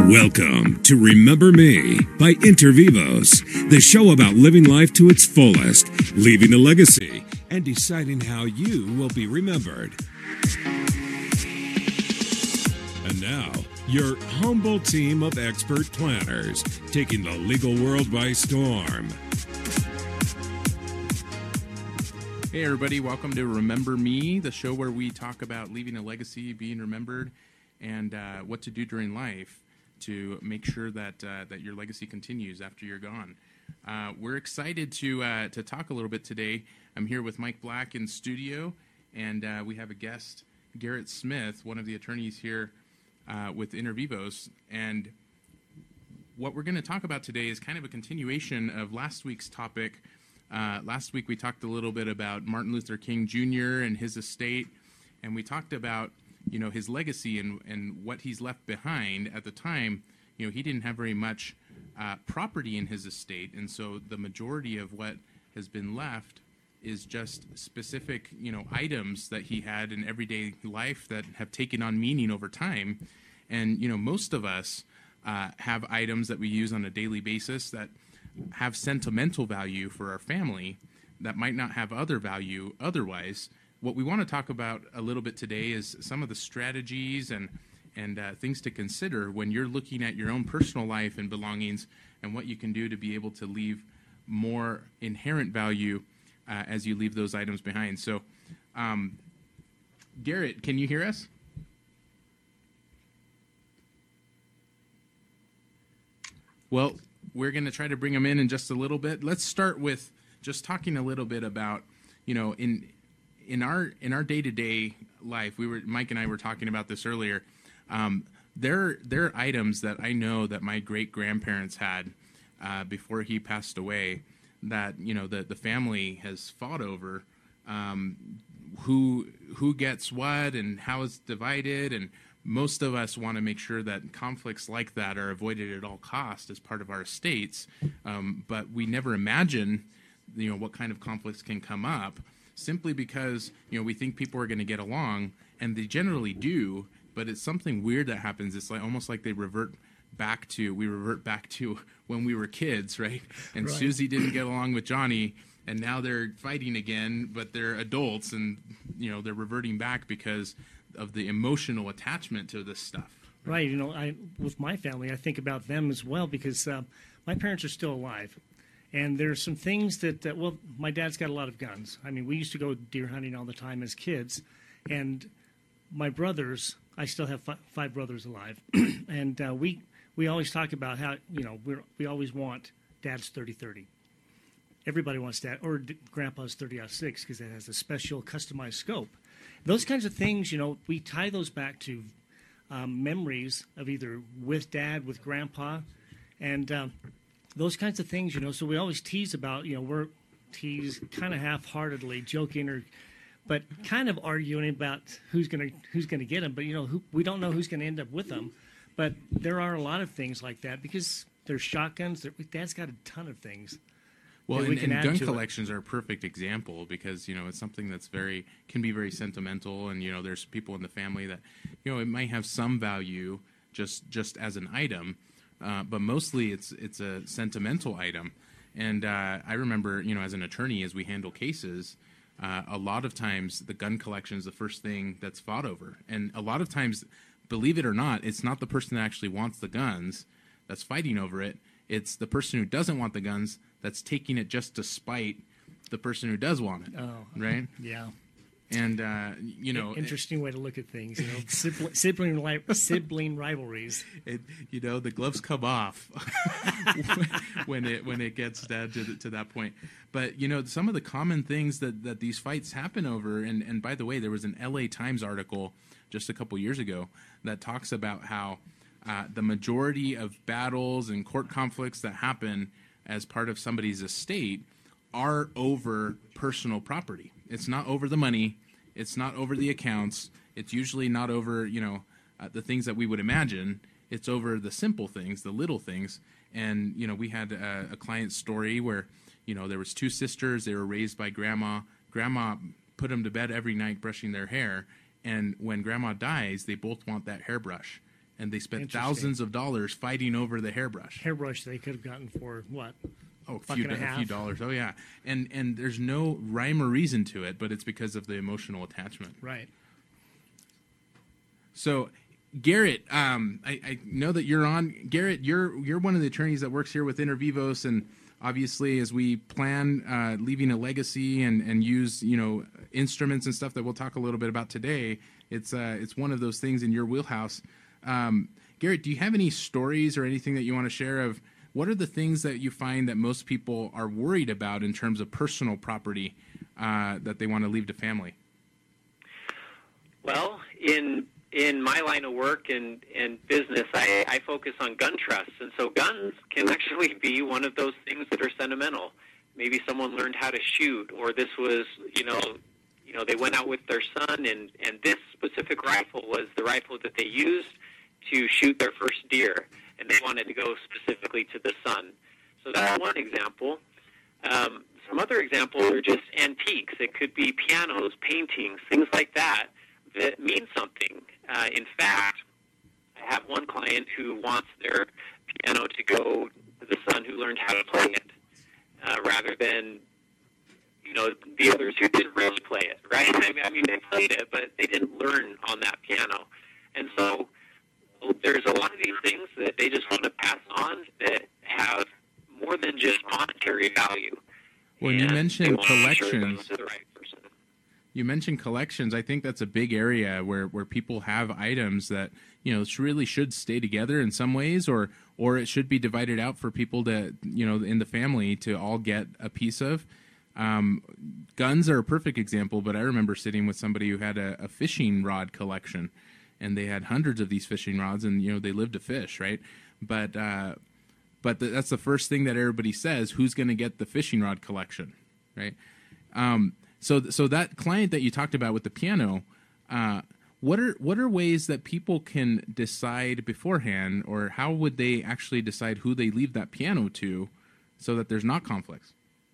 Welcome to Remember Me by Intervivos, the show about living life to its fullest, leaving a legacy, and deciding how you will be remembered. And now, your humble team of expert planners, taking the legal world by storm. Hey everybody, welcome to Remember Me, the show where we talk about leaving a legacy, being remembered, and what to do during life to make sure that that your legacy continues after you're gone. We're excited to talk a little bit today. I'm here with Mike Black in studio, and we have a guest, Garrett Smith, one of the attorneys here with Intervivos. And what we're going to talk about today is kind of a continuation of last week's topic. Last week we talked a little bit about Martin Luther King Jr. and his estate, and we talked about his legacy and what he's left behind. At the time, he didn't have very much property in his estate, and so the majority of what has been left is just specific, items that he had in everyday life that have taken on meaning over time. And, most of us have items that we use on a daily basis that have sentimental value for our family that might not have other value otherwise. What we want to talk about a little bit today is some of the strategies and things to consider when you're looking at your own personal life and belongings, and what you can do to be able to leave more inherent value as you leave those items behind. So, Garrett, can you hear us? Well, we're going to try to bring him in just a little bit. Let's start with just talking a little bit about, in our day-to-day life. Mike and I were talking about this earlier. There are items that I know that my great-grandparents had before he passed away that the family has fought over, who gets what and how it's divided, and most of us want to make sure that conflicts like that are avoided at all costs as part of our estates, but we never imagine what kind of conflicts can come up, simply because we think people are going to get along, and they generally do. But it's something weird that happens. It's like almost like we revert back to when we were kids, right? And right. Susie didn't get along with Johnny, and now they're fighting again, but they're adults, and they're reverting back because of the emotional attachment to this stuff. Right. With my family, I think about them as well, because my parents are still alive. And there's some things that, my dad's got a lot of guns. I mean, we used to go deer hunting all the time as kids. And my brothers, I still have five brothers alive. And we always talk about how, we always want Dad's 30-30. Everybody wants Dad, or Grandpa's 30-06, because it has a special customized scope. Those kinds of things, we tie those back to memories of either with Dad, with Grandpa, and those kinds of things, so we always tease about, we're tease kind of half-heartedly, joking, but kind of arguing about who's gonna get them. But we don't know who's gonna end up with them. But there are a lot of things like that, because there's shotguns. Dad's got a ton of things. Well, and gun collections are a perfect example, because it's something that's can be very sentimental, and there's people in the family that it might have some value just as an item. But mostly it's a sentimental item. And I remember, as an attorney, as we handle cases, a lot of times the gun collection is the first thing that's fought over. And a lot of times, believe it or not, it's not the person that actually wants the guns that's fighting over it. It's the person who doesn't want the guns that's taking it just to spite the person who does want it. Oh, right? Yeah. And, interesting way to look at things, sibling rivalries. The gloves come off when it gets down to that point. But, some of the common things that these fights happen over, and by the way, there was an LA Times article just a couple years ago that talks about how the majority of battles and court conflicts that happen as part of somebody's estate are over personal property. It's not over the money. It's not over the accounts. It's usually not over, the things that we would imagine. It's over the simple things, the little things. And, we had a client story where, there was two sisters. They were raised by grandma. Grandma put them to bed every night brushing their hair. And when grandma dies, they both want that hairbrush. and they spent Interesting. thousands of dollars fighting over the hairbrush. Hairbrush they could have gotten for what? Oh, Buck and a a half. few dollars. Oh, yeah. And there's no rhyme or reason to it, but it's because of the emotional attachment. Right. So, Garrett, I know that you're on. Garrett, you're one of the attorneys that works here with Intervivos, and obviously, as we plan leaving a legacy and use instruments and stuff that we'll talk a little bit about today, it's one of those things in your wheelhouse. Garrett, do you have any stories or anything that you want to share of what are the things that you find that most people are worried about in terms of personal property that they want to leave to family? Well, in my line of work and business, I focus on gun trusts, and so guns can actually be one of those things that are sentimental. Maybe someone learned how to shoot, or this was, they went out with their son, and this specific rifle was the rifle that they used to shoot their first deer, and they wanted to go specifically to the son. So that's one example. Some other examples are just antiques. It could be pianos, paintings, things like that mean something. In fact, I have one client who wants their piano to go to the son who learned how to play it, rather than the others who didn't really play it, right? I mean, they played it, but they didn't learn on that piano. And so there's a lot of these things that they just want to pass on that have more than just monetary value. When you mentioned collections, sure it goes to the right person. You mentioned collections. I think that's a big area where people have items that really should stay together in some ways, or it should be divided out for people to in the family to all get a piece of. Guns are a perfect example, but I remember sitting with somebody who had a fishing rod collection, and they had hundreds of these fishing rods, and they lived to fish, right? But that's the first thing that everybody says: who's going to get the fishing rod collection, right? So that client that you talked about with the piano, what are ways that people can decide beforehand, or how would they actually decide who they leave that piano to, so that there's not conflicts?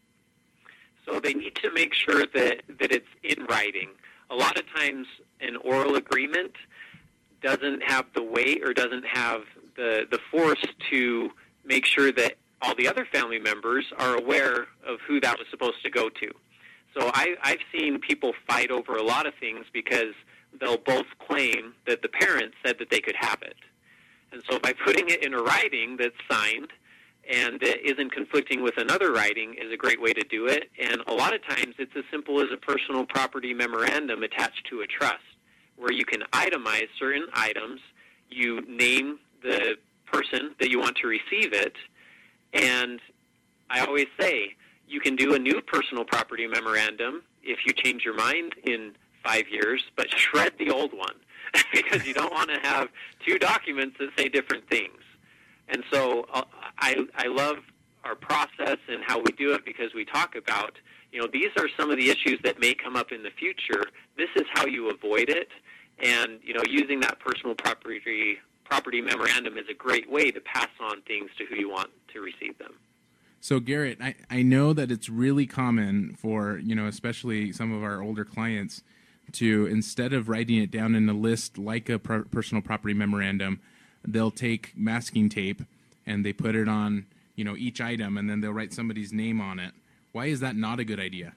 So they need to make sure that it's in writing. A lot of times an oral agreement doesn't have the weight or doesn't have the force to make sure that all the other family members are aware of who that was supposed to go to. So I've seen people fight over a lot of things because they'll both claim that the parents said that they could have it. And so by putting it in a writing that's signed and isn't conflicting with another writing is a great way to do it. And a lot of times it's as simple as a personal property memorandum attached to a trust, where you can itemize certain items, you name the person that you want to receive it, and I always say you can do a new personal property memorandum if you change your mind in 5 years, but shred the old one because you don't want to have two documents that say different things. And so I love our process and how we do it because we talk about, these are some of the issues that may come up in the future. This is how you avoid it. And, using that personal property memorandum is a great way to pass on things to who you want to receive them. So, Garrett, I know that it's really common for, especially some of our older clients to, instead of writing it down in a list like a personal property memorandum, they'll take masking tape and they put it on, each item, and then they'll write somebody's name on it. Why is that not a good idea?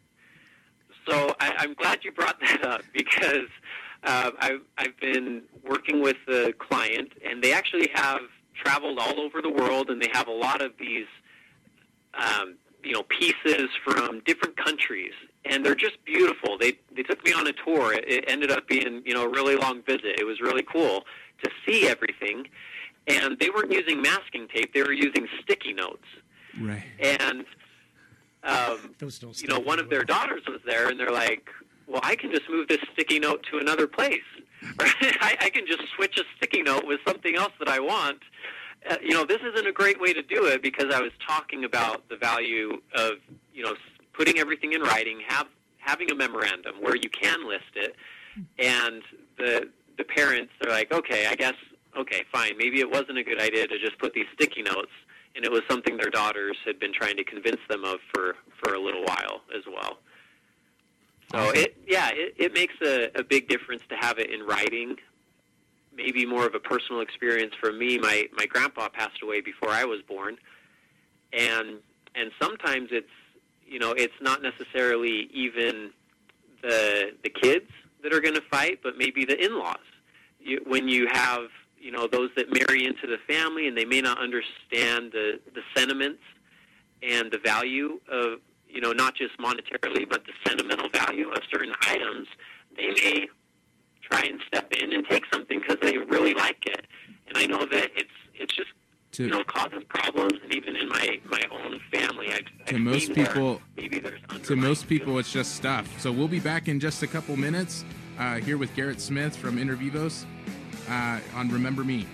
So I'm glad you brought that up because I've been working with the client, and they actually have traveled all over the world, and they have a lot of these pieces from different countries, and they're just beautiful. They took me on a tour. It ended up being, a really long visit. It was really cool to see everything, and they weren't using masking tape. They were using sticky notes. Right. And, Those don't one of their daughters was there, and they're like, well, I can just move this sticky note to another place. Right? I can just switch a sticky note with something else that I want. This isn't a great way to do it because I was talking about the value of, putting everything in writing, having a memorandum where you can list it, and the parents are like, okay, fine, maybe it wasn't a good idea to just put these sticky notes, and it was something their daughters had been trying to convince them of for a little while as well. So it makes a big difference to have it in writing. maybe more of a personal experience for me. My grandpa passed away before I was born, and sometimes it's not necessarily even the kids that are going to fight, but maybe the in-laws. When you have those that marry into the family and they may not understand the sentiments and the value of not just monetarily, but the sentimental value of certain items, they may try and step in and take something because they really like it. And I know that it's just causes problems, and even in my own family, to most people, it's just stuff. So we'll be back in just a couple minutes here with Garrett Smith from Intervivos on Remember Me.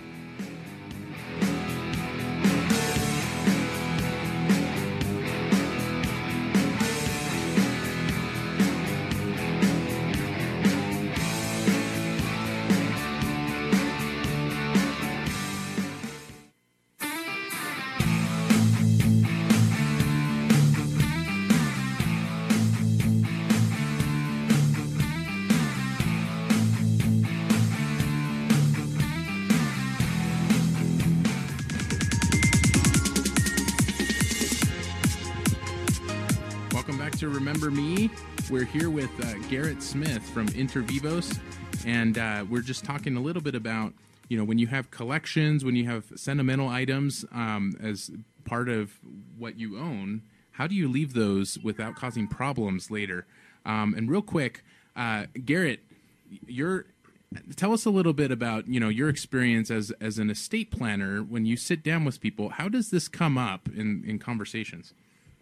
Remember Me. We're here with Garrett Smith from Intervivos, and we're just talking a little bit about, when you have collections, when you have sentimental items as part of what you own, how do you leave those without causing problems later? And real quick, Garrett, tell us a little bit about, your experience as an estate planner. When you sit down with people, how does this come up in conversations?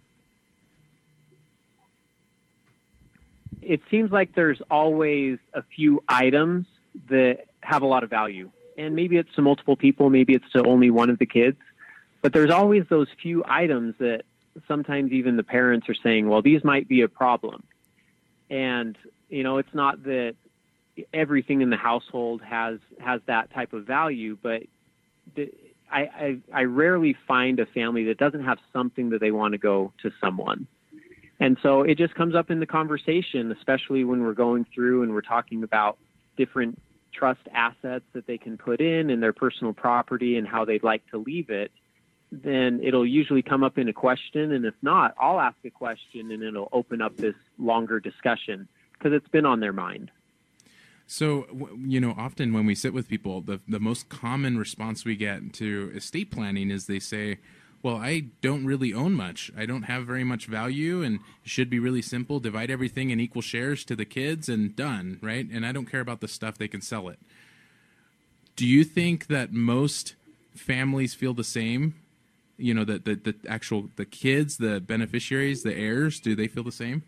It seems like there's always a few items that have a lot of value. And maybe it's to multiple people, maybe it's to only one of the kids. But there's always those few items that sometimes even the parents are saying, well, these might be a problem. And, it's not that everything in the household has that type of value, but I rarely find a family that doesn't have something that they want to go to someone. And so it just comes up in the conversation, especially when we're going through and we're talking about different trust assets that they can put in their personal property and how they'd like to leave it. Then it'll usually come up in a question. And if not, I'll ask a question and it'll open up this longer discussion because it's been on their mind. So, often when we sit with people, the most common response we get to estate planning is they say, well, I don't really own much. I don't have very much value, and it should be really simple. Divide everything in equal shares to the kids and done, right? And I don't care about the stuff. They can sell it. Do you think that most families feel the same? The kids, the beneficiaries, the heirs, do they feel the same?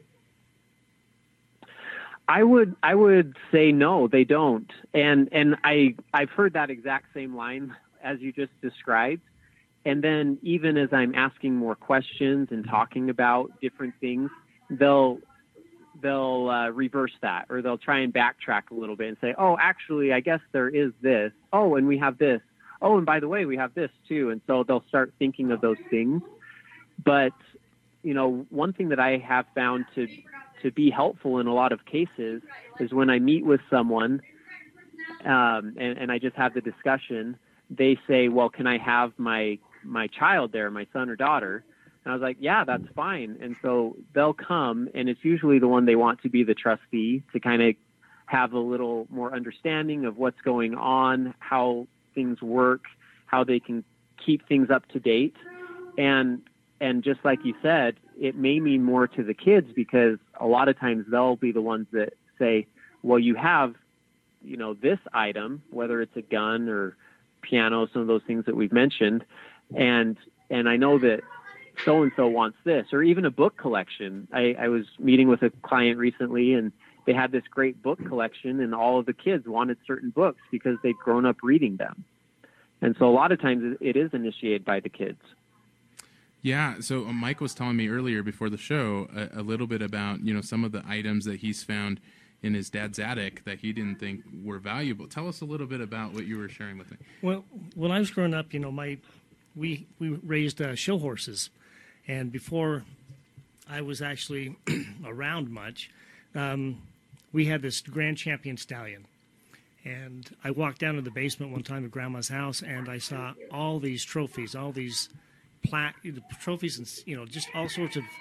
I would say no, they don't. And I've heard that exact same line as you just described. And then even as I'm asking more questions and talking about different things, they'll reverse that, or they'll try and backtrack a little bit and say, oh, actually, I guess there is this. Oh, and we have this. Oh, and by the way, we have this too. And so they'll start thinking of those things. But, one thing that I have found to be helpful in a lot of cases is when I meet with someone and I just have the discussion, they say, well, can I have my child there, my son or daughter? And I was like, yeah, that's fine. And so they'll come, and it's usually the one they want to be the trustee to kind of have a little more understanding of what's going on, how things work, how they can keep things up to date. And just like you said, it may mean more to the kids because a lot of times they'll be the ones that say, well, you have, this item, whether it's a gun or piano, some of those things that we've mentioned. And I know that so-and-so wants this, or even a book collection. I was meeting with a client recently, and they had this great book collection, and all of the kids wanted certain books because they'd grown up reading them. And so a lot of times it is initiated by the kids. Yeah, so Mike was telling me earlier before the show a little bit about, some of the items that he's found in his dad's attic that he didn't think were valuable. Tell us a little bit about what you were sharing with me. Well, when I was growing up, we raised show horses, and before I was actually around much, we had this Grand Champion stallion, And I walked down to the basement one time at Grandma's house, and I saw all these trophies, all these trophies, and just all sorts of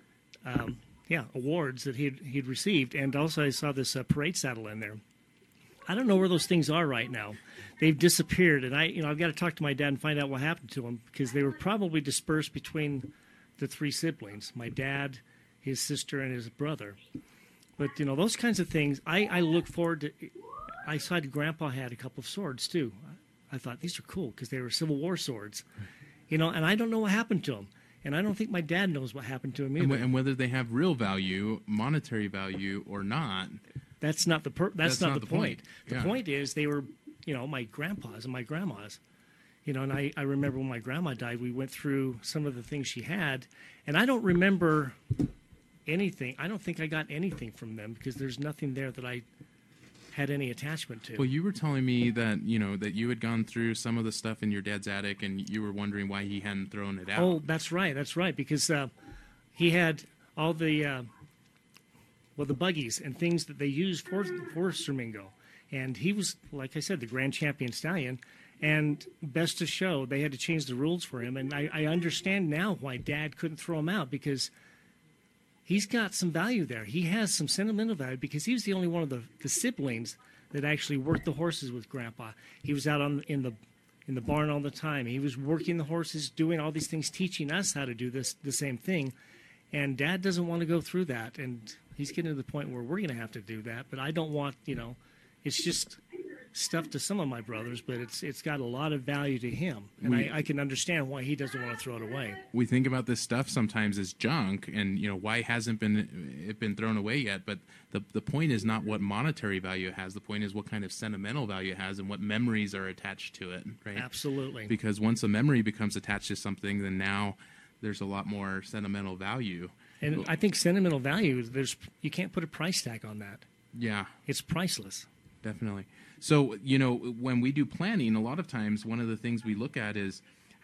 awards that he'd received. And also I saw this parade saddle in there. I don't know where those things are right now. They've disappeared, and I've got to talk to my dad and find out what happened to them, because they were probably dispersed between the three siblings: my dad, his sister, and his brother. But those kinds of things, I look forward to. I saw Grandpa had a couple of swords too. I thought these are cool because they were Civil War swords, and I don't know what happened to them, and I don't think my dad knows what happened to him either. And whether they have real value, monetary value, or not. That's not the point. The Yeah. point is they were, my grandpa's and my grandma's. And I remember when my grandma died, we went through some of the things she had, and I don't remember anything. I don't think I got anything from them because there's nothing there that I had any attachment to. Well, you were telling me that that you had gone through some of the stuff in your dad's attic, and you were wondering why he hadn't thrown it out. Oh, that's right, because he had all the the buggies and things that they used for Sermingo, and he was, like I said, the grand champion stallion. And best to show, they had to change the rules for him, and I understand now why Dad couldn't throw him out, because he's got some value there. He has some sentimental value because he was the only one of the siblings that actually worked the horses with Grandpa. He was out in the barn all the time. He was working the horses, doing all these things, teaching us how to do the same thing. And Dad doesn't want to go through that, and he's getting to the point where we're going to have to do that. But I don't want, it's just stuff to some of my brothers, but it's got a lot of value to him, and I can understand why he doesn't want to throw it away. We think about this stuff sometimes as junk, and why hasn't it been thrown away yet? But the point is not what monetary value it has. The point is what kind of sentimental value it has and what memories are attached to it. Right? Absolutely. Because once a memory becomes attached to something, then now there's a lot more sentimental value. And I think sentimental value, you can't put a price tag on that. Yeah, it's priceless. Definitely. So, when we do planning, a lot of times one of the things we look at is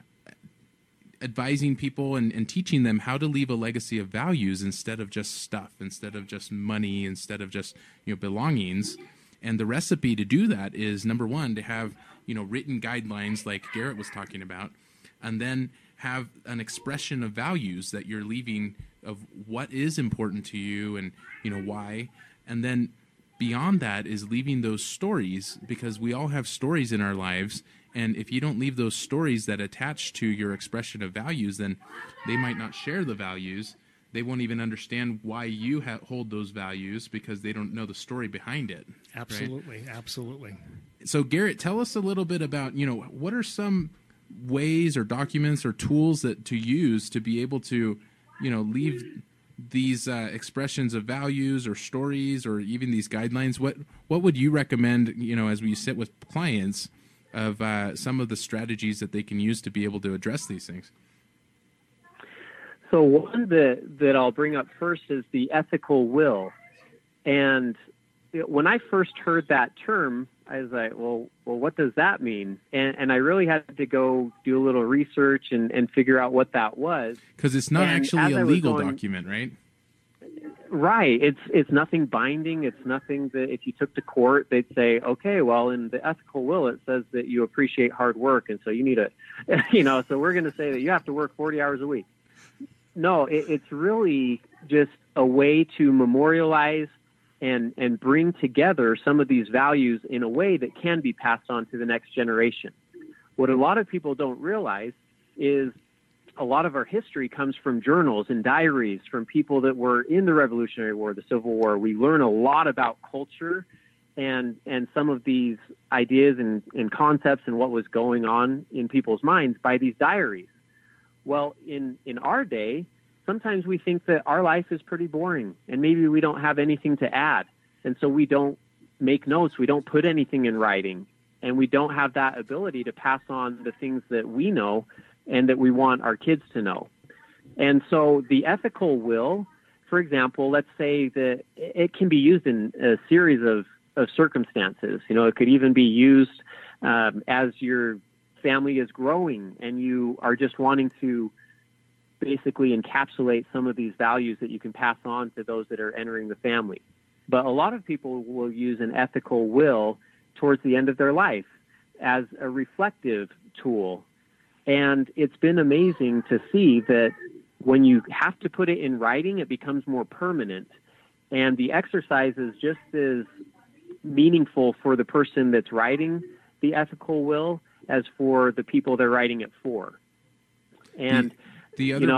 advising people and teaching them how to leave a legacy of values instead of just stuff, instead of just money, instead of just, belongings. And the recipe to do that is, number one, to have, written guidelines like Garrett was talking about, and then have an expression of values that you're leaving of what is important to you and, why. And then beyond that is leaving those stories, because we all have stories in our lives, and if you don't leave those stories that attach to your expression of values, then they might not share the values. They won't even understand why you hold those values because they don't know the story behind it. Absolutely, right? Absolutely. So Garrett, tell us a little bit about, what are some ways or documents or tools that to use to be able to, leave these expressions of values or stories or even these guidelines. What would you recommend, as we sit with clients, of some of the strategies that they can use to be able to address these things? So one that I'll bring up first is the ethical will. And when I first heard that term, I was like, well, what does that mean? And I really had to go do a little research and figure out what that was. Because it's not actually a legal document, right? Right. It's nothing binding. It's nothing that if you took to court, they'd say, okay, well, in the ethical will, it says that you appreciate hard work. And so you need so we're going to say that you have to work 40 hours a week. No, it's really just a way to memorialize and bring together some of these values in a way that can be passed on to the next generation. What a lot of people don't realize is a lot of our history comes from journals and diaries from people that were in the Revolutionary War, the Civil War. We learn a lot about culture and some of these ideas and concepts and what was going on in people's minds by these diaries. Well, in our day, sometimes we think that our life is pretty boring and maybe we don't have anything to add. And so we don't make notes. We don't put anything in writing, and we don't have that ability to pass on the things that we know and that we want our kids to know. And so the ethical will, for example, let's say that it can be used in a series of circumstances. It could even be used as your family is growing and you are just wanting to basically encapsulate some of these values that you can pass on to those that are entering the family. But a lot of people will use an ethical will towards the end of their life as a reflective tool. And it's been amazing to see that when you have to put it in writing, it becomes more permanent. And the exercise is just as meaningful for the person that's writing the ethical will as for the people they're writing it for. And the other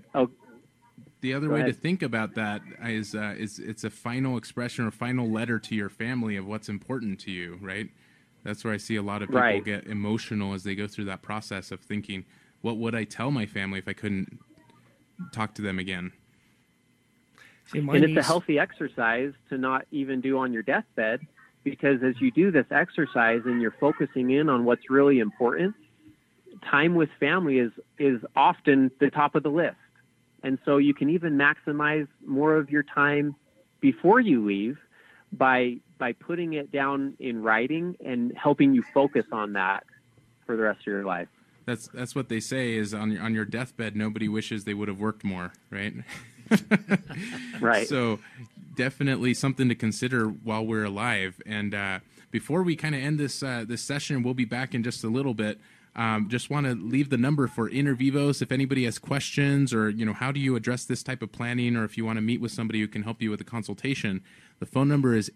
way ahead. to think about that is it's a final expression or final letter to your family of what's important to you, right? That's where I see a lot of people get emotional as they go through that process of thinking, what would I tell my family if I couldn't talk to them again? And it's a healthy exercise to not even do on your deathbed, because as you do this exercise and you're focusing in on what's really important, time with family is often the top of the list. And so you can even maximize more of your time before you leave by putting it down in writing and helping you focus on that for the rest of your life. That's what they say is on your deathbed, nobody wishes they would have worked more, right? Right. So definitely something to consider while we're alive. And before we kind of end this session, we'll be back in just a little bit. Just want to leave the number for Intervivos. If anybody has questions or, how do you address this type of planning, or if you want to meet with somebody who can help you with a consultation, the phone number is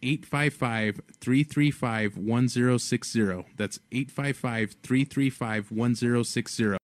855-335-1060. That's 855-335-1060.